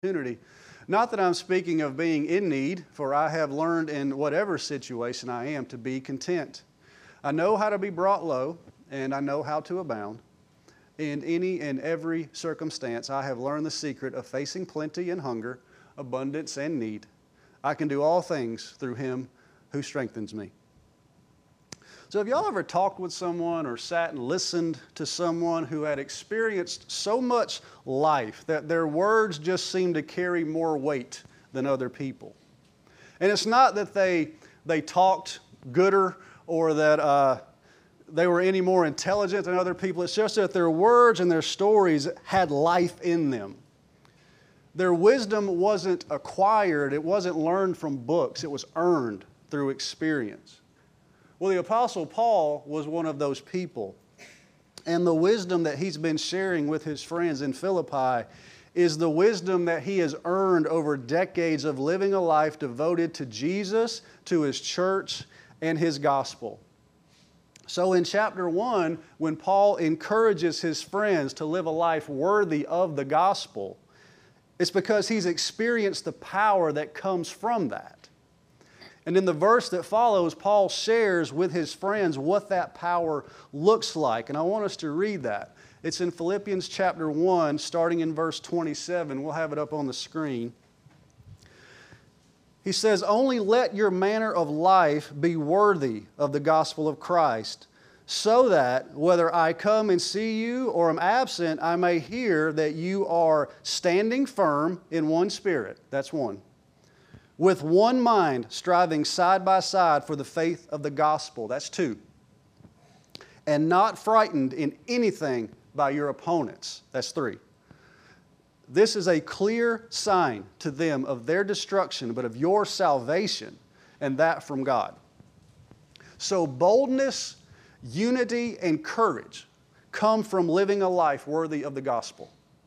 Opportunity. Not that I'm speaking of being in need, for I have learned in whatever situation I am to be content. I know how to be brought low, and I know how to abound. In any and every circumstance, I have learned the secret of facing plenty and hunger, abundance and need. I can do all things through Him who strengthens me. So have y'all ever talked with someone or sat and listened to someone who had experienced so much life that their words just seemed to carry more weight than other people? And it's not that they talked gooder or that they were any more intelligent than other people. It's just that their words and their stories had life in them. Their wisdom wasn't acquired. It wasn't learned from books. It was earned through experience. Well, the Apostle Paul was one of those people. And the wisdom that he's been sharing with his friends in Philippi is the wisdom that he has earned over decades of living a life devoted to Jesus, to His church, and His gospel. So in chapter 1, when Paul encourages his friends to live a life worthy of the gospel, it's because he's experienced the power that comes from that. And in the verse that follows, Paul shares with his friends what that power looks like. And I want us to read that. It's in Philippians chapter 1, starting in verse 27. We'll have it up on the screen. He says, "Only let your manner of life be worthy of the gospel of Christ, so that whether I come and see you or am absent, I may hear that you are standing firm in one spirit." That's one. "With one mind, striving side by side for the faith of the gospel." That's two. "And not frightened in anything by your opponents." That's three. "This is a clear sign to them of their destruction, but of your salvation, and that from God." So boldness, unity, and courage come from living a life worthy of the gospel.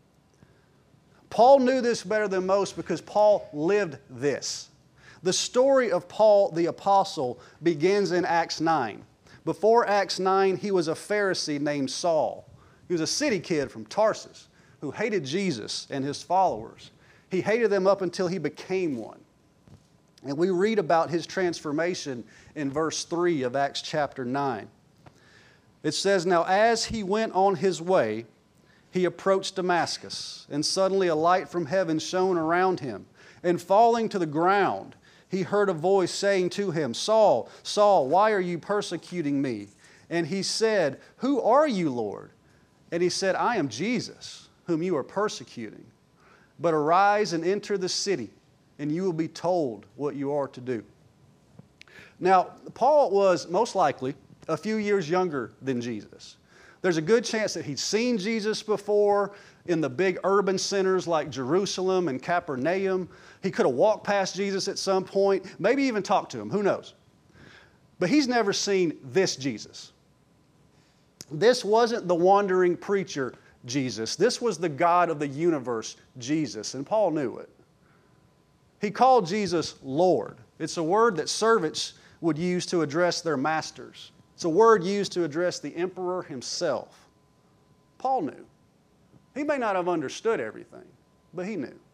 Paul knew this better than most because Paul lived this. The story of Paul the Apostle begins in Acts 9. Before Acts 9, he was a Pharisee named Saul. He was a city kid from Tarsus who hated Jesus and His followers. He hated them up until he became one. And we read about his transformation in verse 3 of Acts chapter 9. It says, "Now as he went on his way, he approached Damascus, and suddenly a light from heaven shone around him. And falling to the ground, he heard a voice saying to him, 'Saul, Saul, why are you persecuting me?' And he said, 'Who are you, Lord?' And he said, 'I am Jesus, whom you are persecuting. But arise and enter the city, and you will be told what you are to do.'" Now, Paul was most likely a few years younger than Jesus. There's a good chance that he'd seen Jesus before in the big urban centers like Jerusalem and Capernaum. He could have walked past Jesus at some point, maybe even talked to Him, who knows. But he's never seen this Jesus. This wasn't the wandering preacher Jesus. This was the God of the universe Jesus, and Paul knew it. He called Jesus Lord. It's a word that servants would use to address their masters. It's a word used to address the emperor himself. Paul knew. He may not have understood everything, but he knew.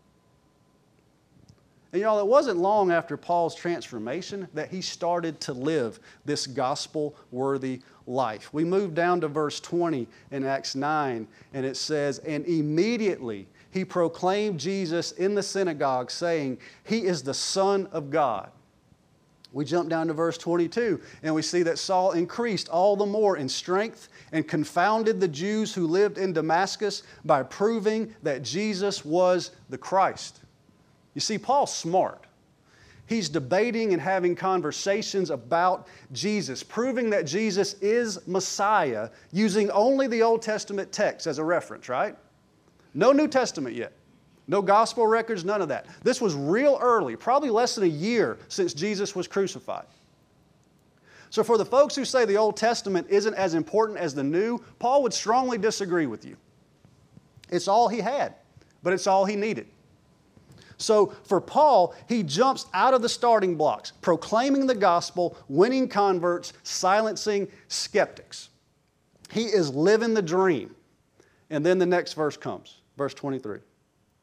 And it wasn't long after Paul's transformation that he started to live this gospel-worthy life. We move down to verse 20 in Acts 9, and it says, "And immediately he proclaimed Jesus in the synagogue, saying, 'He is the Son of God.'" We jump down to verse 22, and we see that Saul increased all the more in strength and confounded the Jews who lived in Damascus by proving that Jesus was the Christ. You see, Paul's smart. He's debating and having conversations about Jesus, proving that Jesus is Messiah, using only the Old Testament text as a reference, right? No New Testament yet. No gospel records, none of that. This was real early, probably less than a year since Jesus was crucified. So for the folks who say the Old Testament isn't as important as the New, Paul would strongly disagree with you. It's all he had, but it's all he needed. So for Paul, he jumps out of the starting blocks, proclaiming the gospel, winning converts, silencing skeptics. He is living the dream. And then the next verse comes, verse 23.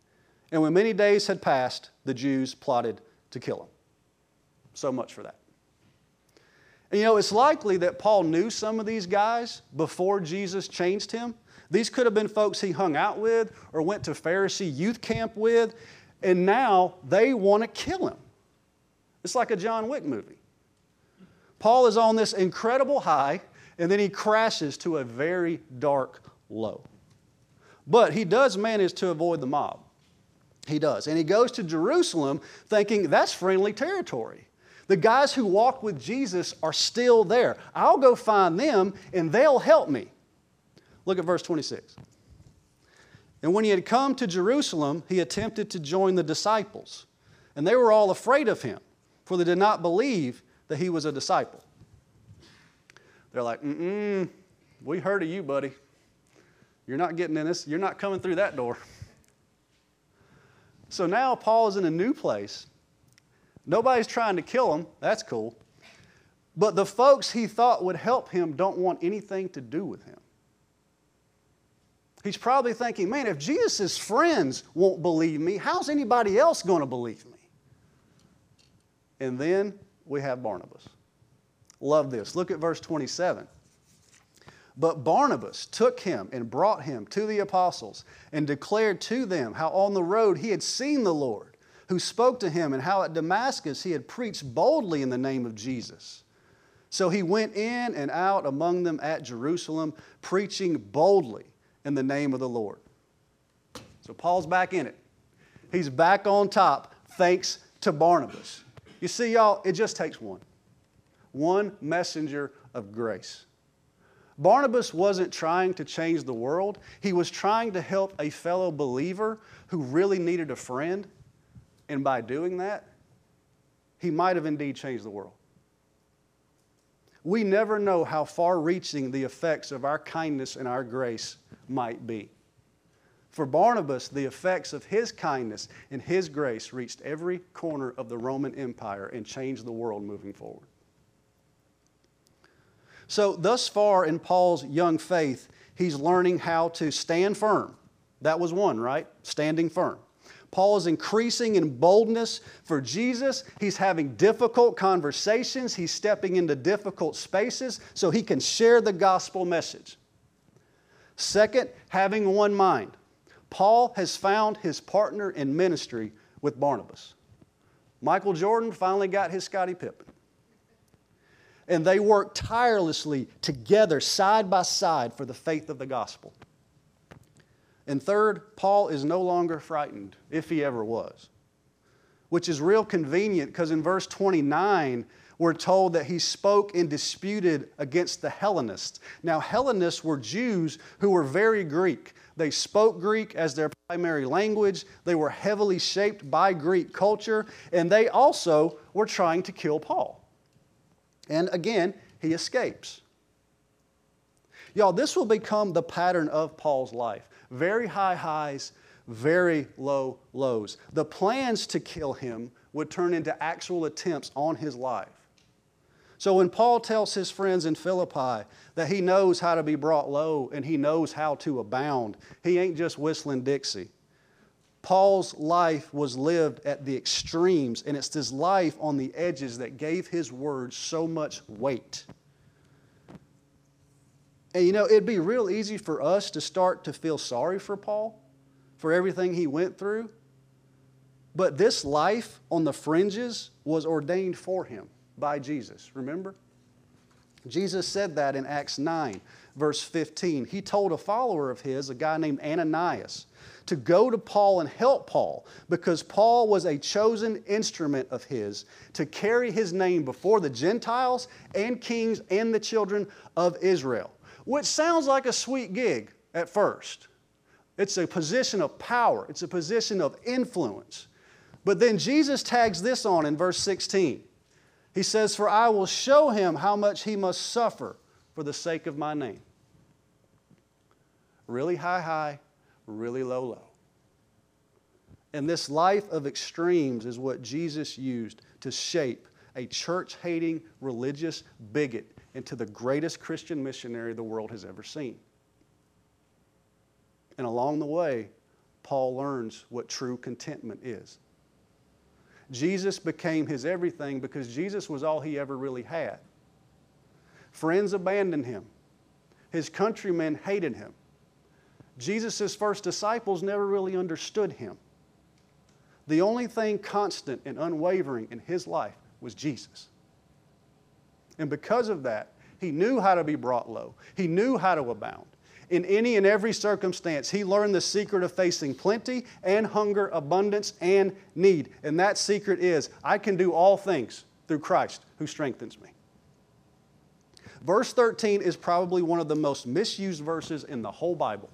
And when many days had passed, the Jews plotted to kill him. So much for that. And it's likely that Paul knew some of these guys before Jesus changed him. These could have been folks he hung out with or went to Pharisee youth camp with, and now they want to kill him. It's like a John Wick movie. Paul is on this incredible high, and then he crashes to a very dark low. But he does manage to avoid the mob. He does. And he goes to Jerusalem thinking that's friendly territory. The guys who walked with Jesus are still there. I'll go find them and they'll help me. Look at verse 26. And when he had come to Jerusalem, he attempted to join the disciples. And they were all afraid of him, for they did not believe that he was a disciple. They're like, we heard of you, buddy. You're not getting in this. You're not coming through that door. So now Paul is in a new place. Nobody's trying to kill him. That's cool. But the folks he thought would help him don't want anything to do with him. He's probably thinking, man, if Jesus' friends won't believe me, how's anybody else going to believe me? And then we have Barnabas. Love this. Look at verse 27. But Barnabas took him and brought him to the apostles and declared to them how on the road he had seen the Lord, who spoke to him, and how at Damascus he had preached boldly in the name of Jesus. So he went in and out among them at Jerusalem, preaching boldly in the name of the Lord. So Paul's back in it. He's back on top thanks to Barnabas. You see, y'all, it just takes one. One messenger of grace. Barnabas wasn't trying to change the world. He was trying to help a fellow believer who really needed a friend. And by doing that, he might have indeed changed the world. We never know how far-reaching the effects of our kindness and our grace might be. For Barnabas, the effects of his kindness and his grace reached every corner of the Roman Empire and changed the world moving forward. So thus far in Paul's young faith, he's learning how to stand firm. That was one, right? Standing firm. Paul is increasing in boldness for Jesus. He's having difficult conversations. He's stepping into difficult spaces so he can share the gospel message. Second, having one mind. Paul has found his partner in ministry with Barnabas. Michael Jordan finally got his Scottie Pippen. And they work tirelessly together, side by side, for the faith of the gospel. And third, Paul is no longer frightened, if he ever was. Which is real convenient, because in verse 29, we're told that he spoke and disputed against the Hellenists. Now, Hellenists were Jews who were very Greek. They spoke Greek as their primary language. They were heavily shaped by Greek culture. And they also were trying to kill Paul. And again, he escapes. Y'all, this will become the pattern of Paul's life. Very high highs, very low lows. The plans to kill him would turn into actual attempts on his life. So when Paul tells his friends in Philippi that he knows how to be brought low and he knows how to abound, he ain't just whistling Dixie. Paul's life was lived at the extremes, and it's this life on the edges that gave his words so much weight. And it'd be real easy for us to start to feel sorry for Paul, for everything he went through. But this life on the fringes was ordained for him by Jesus, remember? Jesus said that in Acts 9, verse 15. He told a follower of his, a guy named Ananias, to go to Paul and help Paul, because Paul was a chosen instrument of his to carry his name before the Gentiles and kings and the children of Israel. Which sounds like a sweet gig at first. It's a position of power. It's a position of influence. But then Jesus tags this on in verse 16. He says, "For I will show him how much he must suffer for the sake of my name." Really high, high, really low, low. And this life of extremes is what Jesus used to shape a church-hating religious bigot into the greatest Christian missionary the world has ever seen. And along the way, Paul learns what true contentment is. Jesus became his everything because Jesus was all he ever really had. Friends abandoned him. His countrymen hated him. Jesus' first disciples never really understood him. The only thing constant and unwavering in his life was Jesus. And because of that, he knew how to be brought low. He knew how to abound. In any and every circumstance, he learned the secret of facing plenty and hunger, abundance and need. And that secret is, I can do all things through Christ who strengthens me. Verse 13 is probably one of the most misused verses in the whole Bible.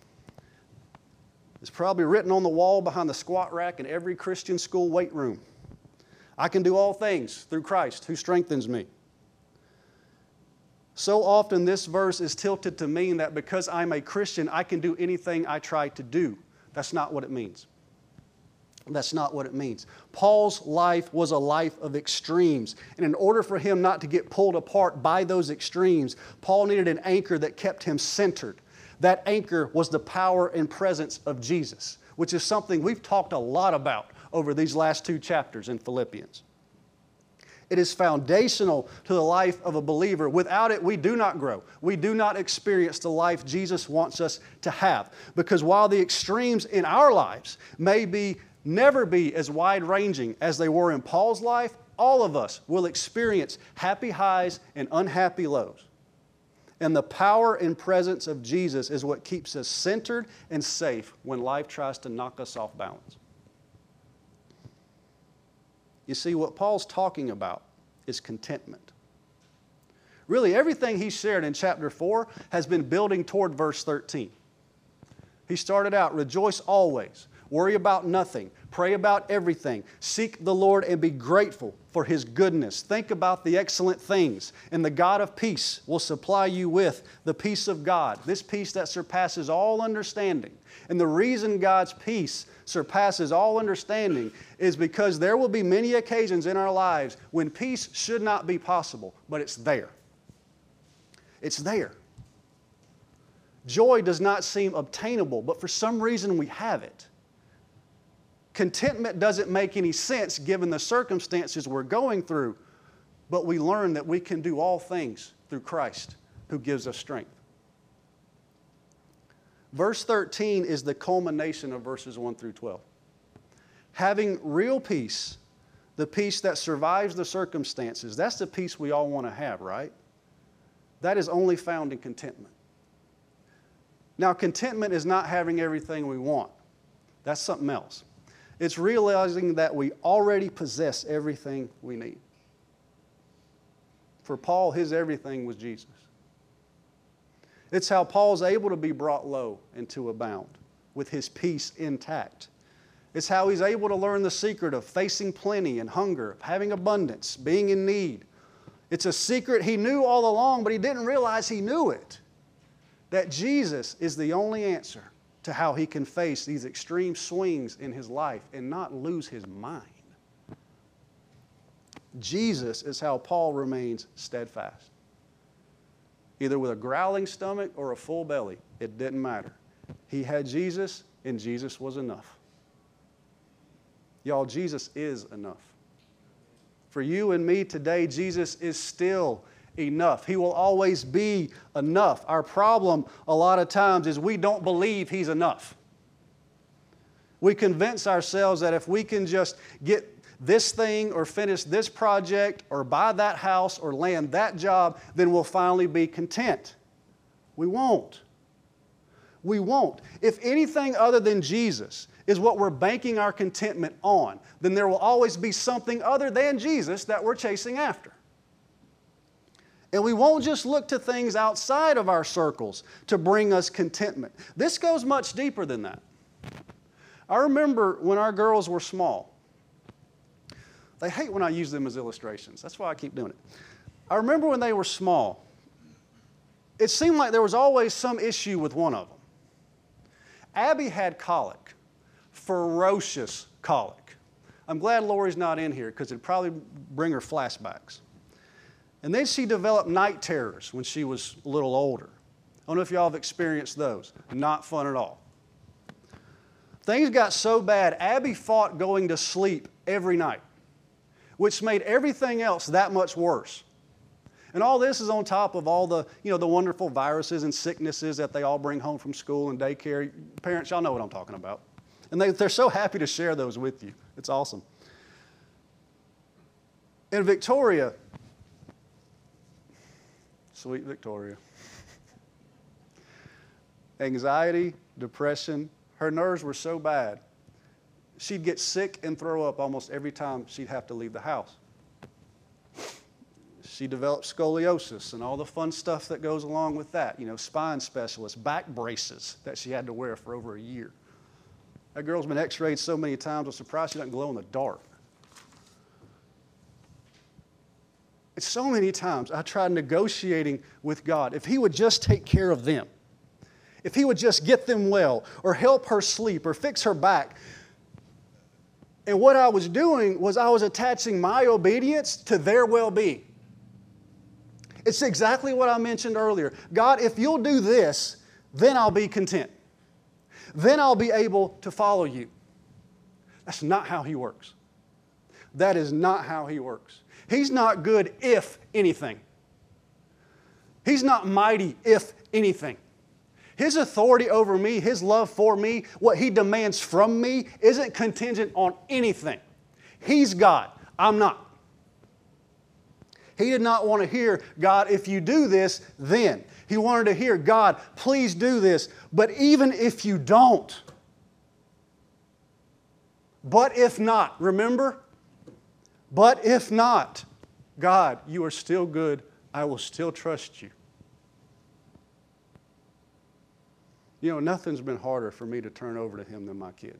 It's probably written on the wall behind the squat rack in every Christian school weight room. I can do all things through Christ who strengthens me. So often this verse is tilted to mean that because I'm a Christian, I can do anything I try to do. That's not what it means. That's not what it means. Paul's life was a life of extremes. And in order for him not to get pulled apart by those extremes, Paul needed an anchor that kept him centered. That anchor was the power and presence of Jesus, which is something we've talked a lot about over these last 2 chapters in Philippians. It is foundational to the life of a believer. Without it, we do not grow. We do not experience the life Jesus wants us to have. Because while the extremes in our lives may never be as wide-ranging as they were in Paul's life, all of us will experience happy highs and unhappy lows. And the power and presence of Jesus is what keeps us centered and safe when life tries to knock us off balance. You see, what Paul's talking about is contentment. Really, everything he shared in chapter 4 has been building toward verse 13. He started out, rejoice always, worry about nothing, pray about everything, seek the Lord and be grateful for His goodness. Think about the excellent things, and the God of peace will supply you with the peace of God, this peace that surpasses all understanding. And the reason God's peace surpasses all understanding is because there will be many occasions in our lives when peace should not be possible, but it's there. It's there. Joy does not seem obtainable, but for some reason we have it. Contentment doesn't make any sense given the circumstances we're going through, but we learn that we can do all things through Christ who gives us strength. Verse 13 is the culmination of verses 1 through 12. Having real peace, the peace that survives the circumstances, that's the peace we all want to have, right? That is only found in contentment. Now, contentment is not having everything we want. That's something else. It's realizing that we already possess everything we need. For Paul, his everything was Jesus. It's how Paul's able to be brought low and to abound with his peace intact. It's how he's able to learn the secret of facing plenty and hunger, of having abundance, being in need. It's a secret he knew all along, but he didn't realize he knew it. That Jesus is the only answer to how he can face these extreme swings in his life and not lose his mind. Jesus is how Paul remains steadfast. Either with a growling stomach or a full belly, it didn't matter. He had Jesus, and Jesus was enough. Y'all, Jesus is enough. For you and me today, Jesus is still enough. He will always be enough. Our problem a lot of times is we don't believe He's enough. We convince ourselves that if we can just get this thing or finish this project or buy that house or land that job, then we'll finally be content. We won't. We won't. If anything other than Jesus is what we're banking our contentment on, then there will always be something other than Jesus that we're chasing after. And we won't just look to things outside of our circles to bring us contentment. This goes much deeper than that. I remember when our girls were small. They hate when I use them as illustrations. That's why I keep doing it. I remember when they were small, it seemed like there was always some issue with one of them. Abby had colic, ferocious colic. I'm glad Lori's not in here because it'd probably bring her flashbacks. And then she developed night terrors when she was a little older. I don't know if y'all have experienced those. Not fun at all. Things got so bad, Abby fought going to sleep every night, which made everything else that much worse. And all this is on top of all the, the wonderful viruses and sicknesses that they all bring home from school and daycare. Parents, y'all know what I'm talking about. And they're so happy to share those with you. It's awesome. And Victoria, sweet Victoria, anxiety, depression, her nerves were so bad, she'd get sick and throw up almost every time she'd have to leave the house. She developed scoliosis and all the fun stuff that goes along with that. Spine specialists, back braces that she had to wear for over a year. That girl's been x-rayed so many times, I'm surprised she doesn't glow in the dark. And so many times I tried negotiating with God. If He would just take care of them, if He would just get them well, or help her sleep, or fix her back. And what I was doing was I was attaching my obedience to their well-being. It's exactly what I mentioned earlier. God, if you'll do this, then I'll be content. Then I'll be able to follow you. That's not how He works. That is not how He works. He's not good if anything. He's not mighty if anything. His authority over me, His love for me, what He demands from me isn't contingent on anything. He's God. I'm not. He did not want to hear, God, if you do this, then. He wanted to hear, God, please do this. But even if you don't, but if not, remember? But if not, God, you are still good. I will still trust you. Nothing's been harder for me to turn over to Him than my kids.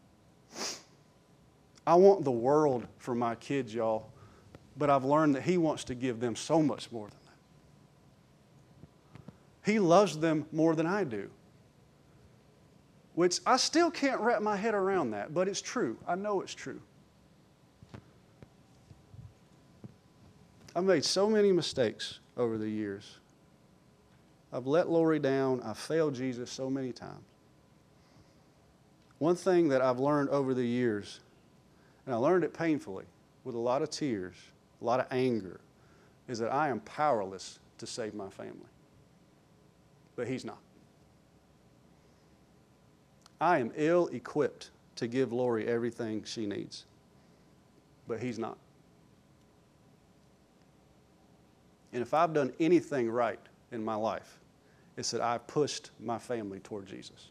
I want the world for my kids, y'all. But I've learned that He wants to give them so much more than that. He loves them more than I do. Which I still can't wrap my head around that, but it's true. I know it's true. I've made so many mistakes over the years. I've let Lori down. I've failed Jesus so many times. One thing that I've learned over the years, and I learned it painfully, with a lot of tears, a lot of anger, is that I am powerless to save my family. But He's not. I am ill-equipped to give Lori everything she needs. But He's not. And if I've done anything right in my life, it's that I've pushed my family toward Jesus.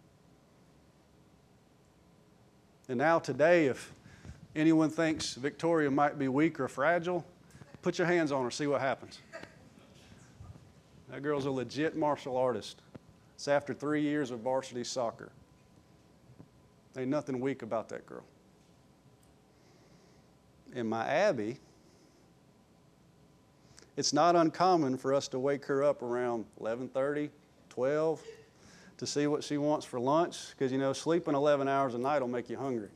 And now today, if anyone thinks Victoria might be weak or fragile, put your hands on her, see what happens. That girl's a legit martial artist. It's after 3 years of varsity soccer. Ain't nothing weak about that girl. And my Abby, it's not uncommon for us to wake her up around 11:30, 12 to see what she wants for lunch, because sleeping 11 hours a night will make you hungry.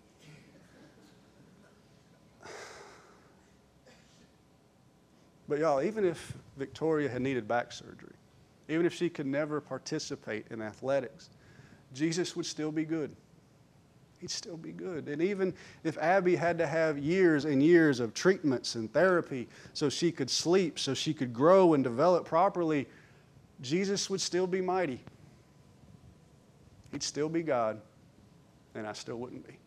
But y'all, even if Victoria had needed back surgery, even if she could never participate in athletics, Jesus would still be good. He'd still be good. And even if Abby had to have years and years of treatments and therapy so she could sleep, so she could grow and develop properly, Jesus would still be mighty. He'd still be God, and I still wouldn't be.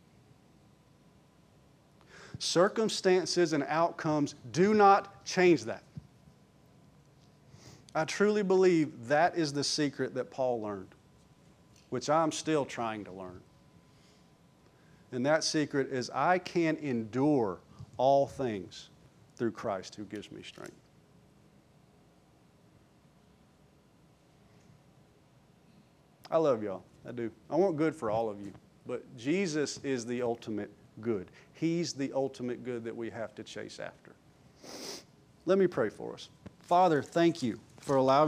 Circumstances and outcomes do not change that. I truly believe that is the secret that Paul learned, which I'm still trying to learn. And that secret is I can endure all things through Christ who gives me strength. I love y'all. I do. I want good for all of you. But Jesus is the ultimate good. He's the ultimate good that we have to chase after. Let me pray for us. Father, thank you for allowing